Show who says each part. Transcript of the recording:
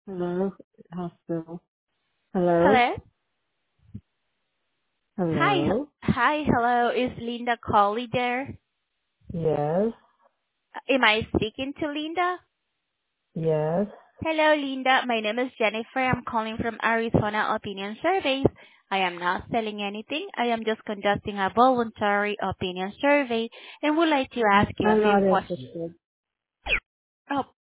Speaker 1: Hello, hospital. Hello,
Speaker 2: Hello? Hi.
Speaker 1: hello.
Speaker 2: Hi, hello. Is Linda Colley there?
Speaker 1: Yes,
Speaker 2: Am I speaking to Linda?
Speaker 1: yes.
Speaker 2: Hello, Linda. My name is Jennifer. I'm calling from Arizona Opinion Surveys. I am not selling anything. I am just conducting a voluntary opinion survey and would like to ask you a
Speaker 1: I'm
Speaker 2: few
Speaker 1: not
Speaker 2: questions.
Speaker 1: interested.
Speaker 2: Oh,